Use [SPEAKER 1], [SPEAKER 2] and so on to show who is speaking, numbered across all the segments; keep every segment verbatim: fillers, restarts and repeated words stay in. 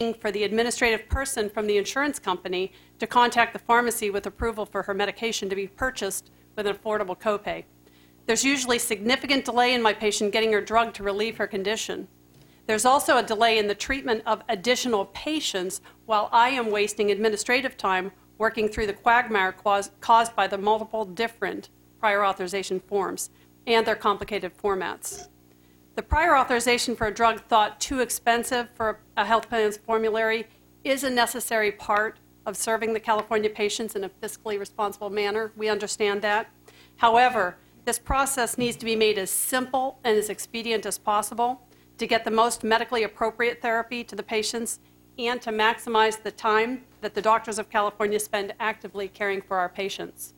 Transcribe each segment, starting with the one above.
[SPEAKER 1] for the administrative person from the insurance company to contact the pharmacy with approval for her medication to be purchased with an affordable copay. There's usually significant delay in my patient getting her drug to relieve her condition. There's also a delay in the treatment of additional patients while I am wasting administrative time working through the quagmire caused by the multiple different prior authorization forms and their complicated formats. The prior authorization for a drug thought too expensive for a health plan's formulary is a necessary part of serving the California patients in a fiscally responsible manner. We understand that. However, this process needs to be made as simple and as expedient as possible to get the most medically appropriate therapy to the patients and to maximize the time that the doctors of California spend actively caring for our patients.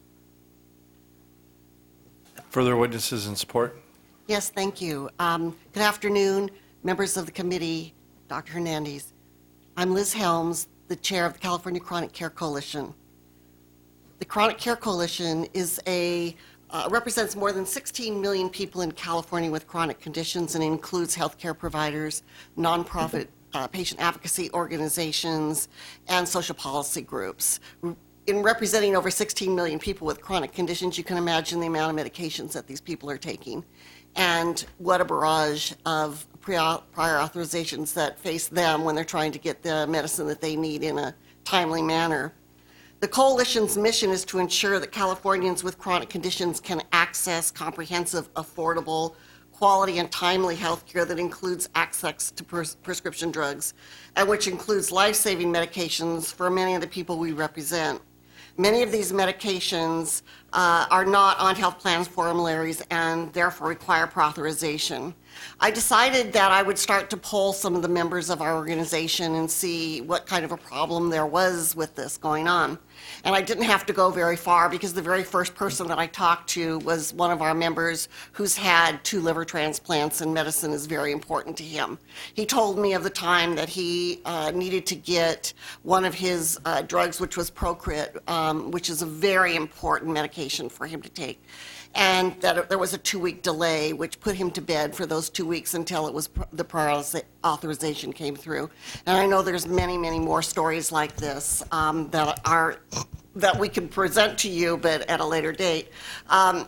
[SPEAKER 2] Further witnesses in support?
[SPEAKER 3] Yes, thank you. Um, good afternoon, members of the committee, Doctor Hernandez. I'm Liz Helms, the chair of the California Chronic Care Coalition. The Chronic Care Coalition is a uh, represents more than sixteen million people in California with chronic conditions and includes healthcare providers, nonprofit uh, patient advocacy organizations, and social policy groups. In representing over sixteen million people with chronic conditions, you can imagine the amount of medications that these people are taking and what a barrage of prior authorizations that face them when they're trying to get the medicine that they need in a timely manner. The Coalition's mission is to ensure that Californians with chronic conditions can access comprehensive, affordable, quality, and timely health care that includes access to pres- prescription drugs, and which includes life-saving medications for many of the people we represent. Many of these medications uh, are not on health plans formularies and therefore require prior authorization. I decided that I would start to poll some of the members of our organization and see what kind of a problem there was with this going on. And I didn't have to go very far because the very first person that I talked to was one of our members who's had two liver transplants, and medicine is very important to him. He told me of the time that he uh, needed to get one of his uh, drugs, which was Procrit, um, which is a very important medication for him to take, and that there was a two-week delay, which put him to bed for those two weeks until it was pr- the prior authorization came through. And I know there's many, many more stories like this um, that are that we can present to you, but at a later date. Um,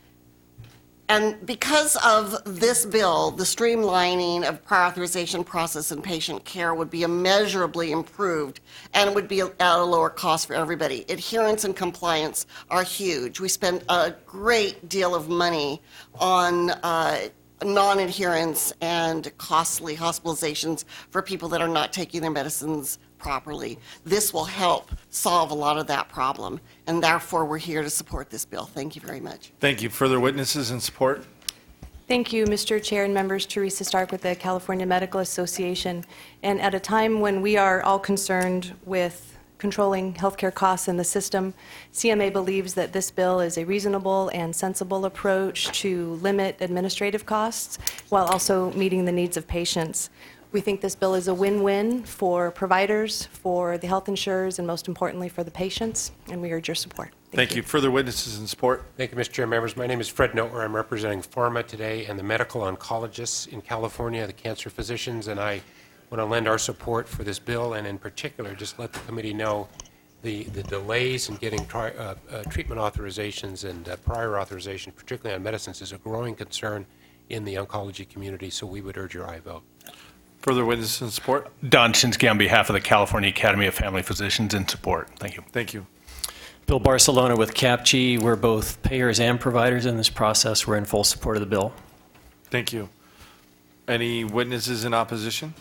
[SPEAKER 3] and because of this bill, the streamlining of prior authorization process and patient care would be immeasurably improved, and it would be at a lower cost for everybody. Adherence and compliance are huge. We spend a great deal of money on uh, non-adherence and costly hospitalizations for people that are not taking their medicines properly. This will help solve a lot of that problem, and therefore we're here to support this bill. Thank you very much.
[SPEAKER 2] Thank you. Further witnesses in support?
[SPEAKER 4] Thank you, Mister Chair and members. Teresa Stark with the California Medical Association. And at a time when we are all concerned with controlling healthcare costs in the system, C M A believes that this bill is a reasonable and sensible approach to limit administrative costs while also meeting the needs of patients. We think this bill is a win-win for providers, for the health insurers, and most importantly for the patients, and we urge your support. Thank,
[SPEAKER 2] Thank
[SPEAKER 4] you.
[SPEAKER 2] you. Further witnesses in support?
[SPEAKER 5] Thank you, Mister Chair, members. My name is Fred Notwer. I'm representing Pharma today and the medical oncologists in California, the cancer physicians, and I want to lend our support for this bill, and in particular just let the committee know the, the delays in getting tri- uh, uh, treatment authorizations and uh, prior authorizations, particularly on medicines, is a growing concern in the oncology community, so we would urge your aye vote.
[SPEAKER 2] Further witnesses in support?
[SPEAKER 6] Don Shinsky on behalf of the California Academy of Family Physicians in support. Thank you.
[SPEAKER 2] Thank you.
[SPEAKER 7] Bill Barcelona with C A P G. We're both payers and providers in this process. We're in full support of the bill.
[SPEAKER 2] Thank you. Any witnesses in opposition?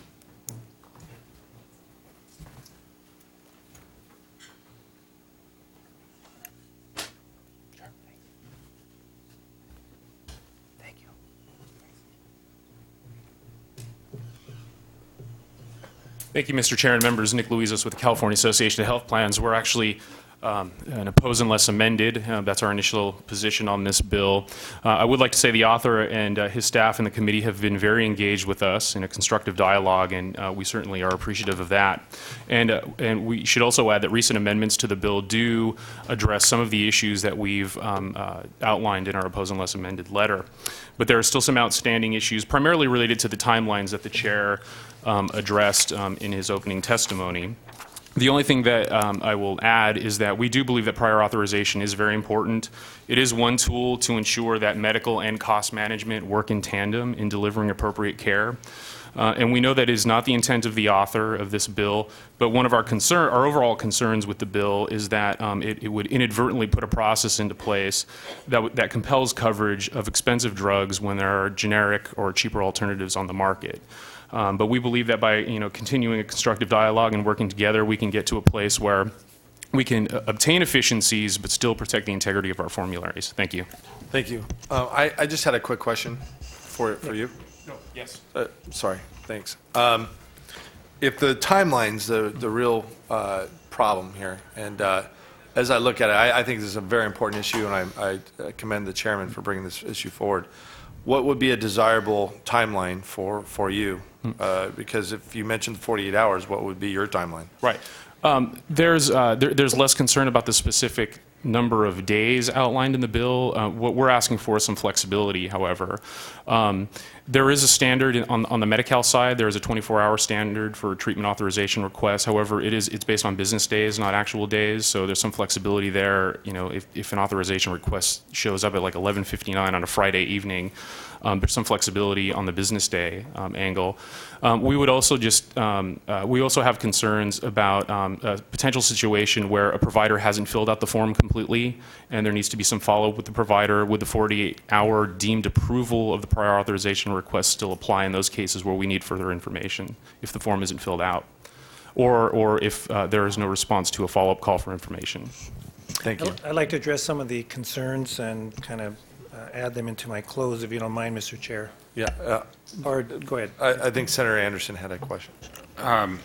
[SPEAKER 8] Thank you, Mister Chair and members. Nick Luizos with the California Association of Health Plans. We're actually um, an oppose unless amended. Uh, That's our initial position on this bill. Uh, I would like to say the author and uh, his staff and the committee have been very engaged with us in a constructive dialogue, and uh, we certainly are appreciative of that. And, uh, and we should also add that recent amendments to the bill do address some of the issues that we've um, uh, outlined in our oppose unless amended letter. But there are still some outstanding issues, primarily related to the timelines that the chair um, addressed um, in his opening testimony. The only thing that um, I will add is that we do believe that prior authorization is very important. It is one tool to ensure that medical and cost management work in tandem in delivering appropriate care. Uh, and we know that is not the intent of the author of this bill, but one of our concern, our overall concerns with the bill is that um, it, it would inadvertently put a process into place that, w that compels coverage of expensive drugs when there are generic or cheaper alternatives on the market. Um, but we believe that by you know, continuing a constructive dialogue and working together, we can get to a place where we can uh, obtain efficiencies but still protect the integrity of our formularies. Thank you.
[SPEAKER 2] Thank you. Uh, I, I just had a quick question for, for you.
[SPEAKER 8] No, yes.
[SPEAKER 2] Uh, sorry, thanks. Um, if the timeline's the, the real uh, problem here, and uh, as I look at it, I, I think this is a very important issue, and I, I commend the chairman for bringing this issue forward. What would be a desirable timeline for, for you? Uh, because if you mentioned forty-eight hours, what would be your timeline?
[SPEAKER 8] Right. Um, there's, uh, there, there's less concern about the specific number of days outlined in the bill. Uh, what we're asking for is some flexibility, however. Um, there is a standard in, on, on the Medi-Cal side. There is a twenty-four hour standard for treatment authorization requests. However, it is, it's based on business days, not actual days, so there's some flexibility there. You know, if, if an authorization request shows up at like eleven fifty-nine on a Friday evening, Um, there's some flexibility on the business day um, angle. Um, we would also just, um, uh, we also have concerns about um, a potential situation where a provider hasn't filled out the form completely and there needs to be some follow-up with the provider. Would the forty-eight hour deemed approval of the prior authorization request still apply in those cases where we need further information if the form isn't filled out? Or, or if uh, there is no response to a follow-up call for information?
[SPEAKER 2] Thank you.
[SPEAKER 9] I'd like to address some of the concerns and kind of uh, add them into my close, if you don't mind, Mister Chair.
[SPEAKER 2] Yeah, uh,
[SPEAKER 9] Or, go ahead.
[SPEAKER 2] I, I think Senator Anderson had a question.
[SPEAKER 10] Um,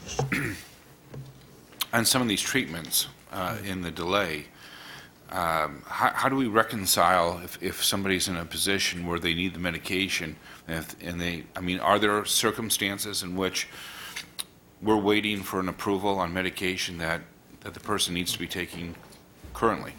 [SPEAKER 10] on some of these treatments uh, in the delay, um, how, how do we reconcile if, if somebody's in a position where they need the medication and, if, and they, I mean, are there circumstances in which we're waiting for an approval on medication that, that the person needs to be taking currently?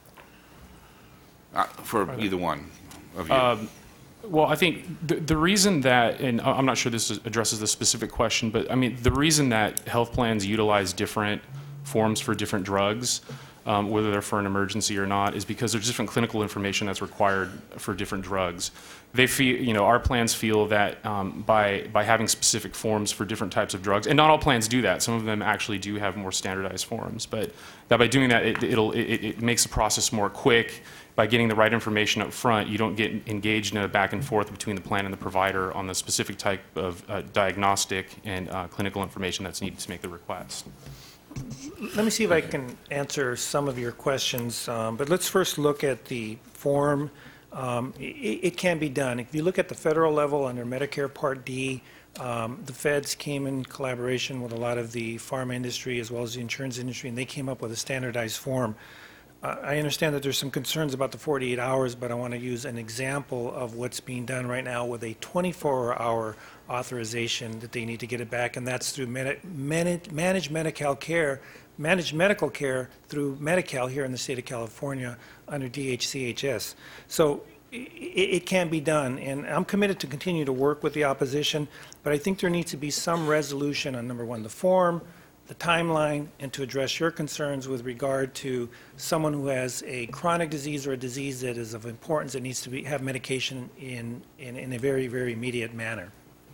[SPEAKER 10] Uh, for either one of you.
[SPEAKER 8] Um, Well, I think the, the reason that, and I'm not sure this addresses the specific question, but I mean, the reason that health plans utilize different forms for different drugs, um, whether they're for an emergency or not, is because there's different clinical information that's required for different drugs. They feel, you know, our plans feel that um, by, by having specific forms for different types of drugs, and not all plans do that, some of them actually do have more standardized forms, but that by doing that, it, it'll, it, it makes the process more quick. By getting the right information up front, you don't get engaged in a back and forth between the plan and the provider on the specific type of uh, diagnostic and uh, clinical information that's needed to make the request.
[SPEAKER 9] Let me see if I can answer some of your questions, um, but let's first look at the form. Um, it, it can be done. If you look at the federal level under Medicare Part D, um, the feds came in collaboration with a lot of the pharma industry as well as the insurance industry, and they came up with a standardized form. Uh, I understand that there's some concerns about the forty-eight hours, but I want to use an example of what's being done right now with a twenty-four hour authorization that they need to get it back, and that's through Medi Managed, managed Medi-Cal care, managed medical care through Medi-Cal here in the state of California under D H C H S. So it, it can be done, and I'm committed to continue to work with the opposition, but I think there needs to be some resolution on, number one, the form, the timeline, and to address your concerns with regard to someone who has a chronic disease or a disease that is of importance that needs to be, have medication in, in, in a very, very immediate manner.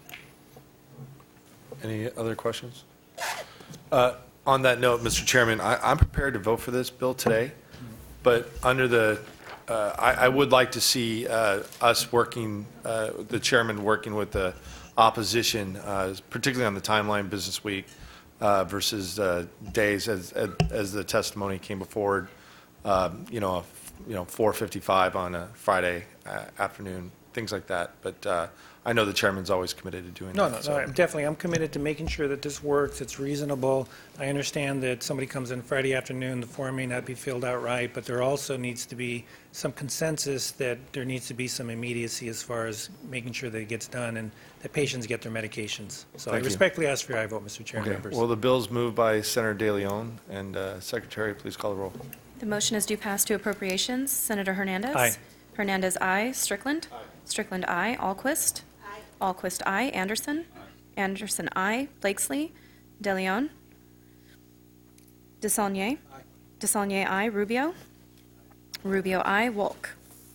[SPEAKER 2] Any other questions? Uh, on that note, Mister Chairman, I, I'm prepared to vote for this bill today, but under the, uh, I, I would like to see uh, us working, uh, the chairman working with the opposition, uh, particularly on the timeline, Business Week, Uh, versus uh, days as, as as the testimony came before, uh, you know, you know, four fifty-five on a Friday uh, afternoon things like that. But uh, I know the chairman's always committed to doing
[SPEAKER 9] No,
[SPEAKER 2] that.
[SPEAKER 9] no, no,
[SPEAKER 2] so-
[SPEAKER 9] I'm definitely, I'm committed to making sure that this works, it's reasonable. I understand that somebody comes in Friday afternoon, the form may not be filled out right, but there also needs to be some consensus that there needs to be some immediacy as far as making sure that it gets done and that patients get their medications. So I
[SPEAKER 2] Thank you.
[SPEAKER 9] respectfully ask for your aye vote, Mister Chair and
[SPEAKER 2] Okay.
[SPEAKER 9] members.
[SPEAKER 2] Well, the bill's moved by Senator De Leon, and uh, Secretary, please call the roll.
[SPEAKER 11] The motion is due pass to appropriations. Senator Hernandez.
[SPEAKER 9] Aye.
[SPEAKER 11] Hernandez, aye. Strickland. Strickland, aye. Alquist. Alquist, aye. Anderson. Anderson, aye. Blakesley. DeLeon. DeSaulnier. DeSaulnier, aye. Rubio. Rubio, aye. Wolk.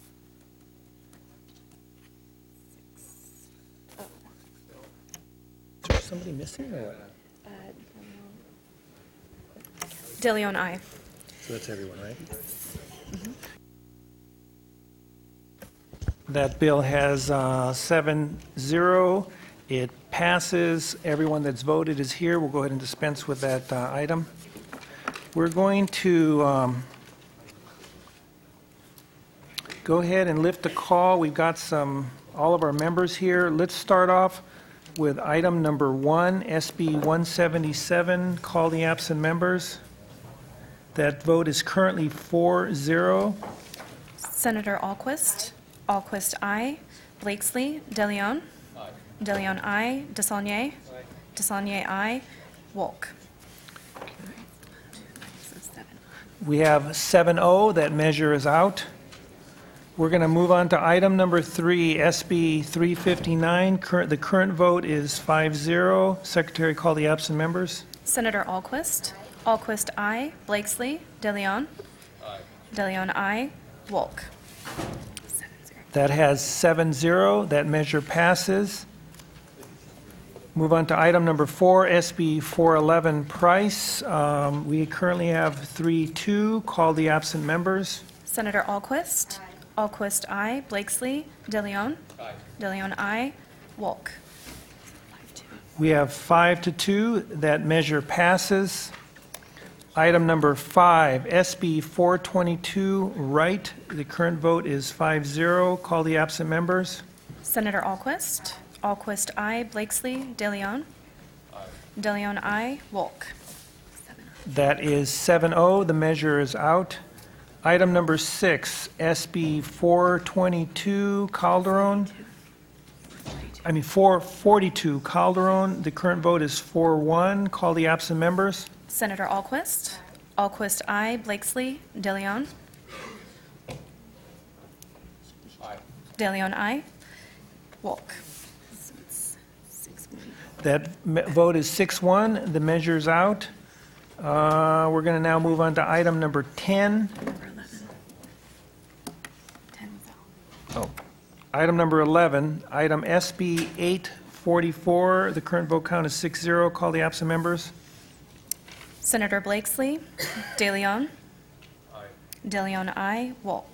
[SPEAKER 9] Is there somebody missing or what?
[SPEAKER 11] DeLeon, aye.
[SPEAKER 9] So that's everyone, right? That bill has uh, seven zero. It passes. Everyone that's voted is here. We'll go ahead and dispense with that uh, item. We're going to um, go ahead and lift the call. We've got some, all of our members here. Let's start off with item number one, S B one seventy-seven, call the absent members. That vote is currently four zero.
[SPEAKER 11] Senator Alquist. Alquist, aye. Blakesley. DeLeon. DeLeon, aye. DeSaulnier. DeSaulnier, aye. Wolk.
[SPEAKER 9] We have seven oh, that measure is out. We're going to move on to item number three, S B three fifty-nine. Current, the current vote is five zero. Secretary, call the absent members.
[SPEAKER 11] Senator Alquist. Alquist, aye. Blakesley. DeLeon. Aye. DeLeon, aye. Wolk.
[SPEAKER 9] That has seven zero. That measure passes. Move on to item number four, S B four eleven, Price. Um, We currently have three two. Call the absent members.
[SPEAKER 11] Senator Alquist. Alquist, aye. Blakesley. DeLeon. Aye. DeLeon, aye. Wolk.
[SPEAKER 9] We have five to two. That measure passes. Item number five, S B four twenty-two, Wright. The current vote is five zero. Call the absent members.
[SPEAKER 11] Senator Alquist. Alquist, aye. Blakesley. DeLeon. Aye. DeLeon, aye. Wolk.
[SPEAKER 9] That is seven oh. The measure is out. Item number six, S B four twenty-two, Calderon. I mean, four forty-two, Calderon. The current vote is four one. Call the absent members.
[SPEAKER 11] Senator Alquist. Alquist, aye. Blakesley. DeLeon. Aye. DeLeon, aye. Wolk.
[SPEAKER 9] That me- vote is six one. The measure is out. Uh, We're going to now move on to item number ten. Oh, item number eleven, item S B eight forty-four. The current vote count is six zero. Call the absent members.
[SPEAKER 11] Senator Blakesley. DeLeon. Aye. DeLeon, aye. Wolk.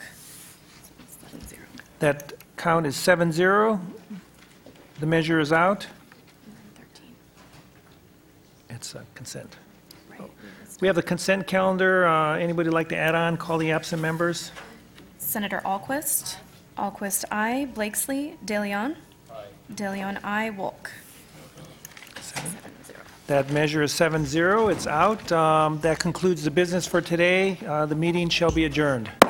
[SPEAKER 9] That count is seven zero. The measure is out. It's uh, consent. We have the consent calendar. Uh, Anybody like to add on? Call the absent members.
[SPEAKER 11] Senator Alquist. Alquist, aye. Blakesley. DeLeon. Aye. DeLeon, aye. Wolk.
[SPEAKER 9] That measure is seven zero. It's out. Um, That concludes the business for today. Uh, The meeting shall be adjourned.